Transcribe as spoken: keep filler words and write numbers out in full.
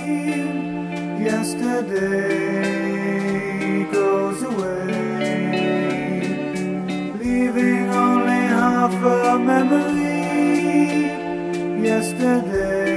Yesterday goes away, leaving only half a memory. Yesterday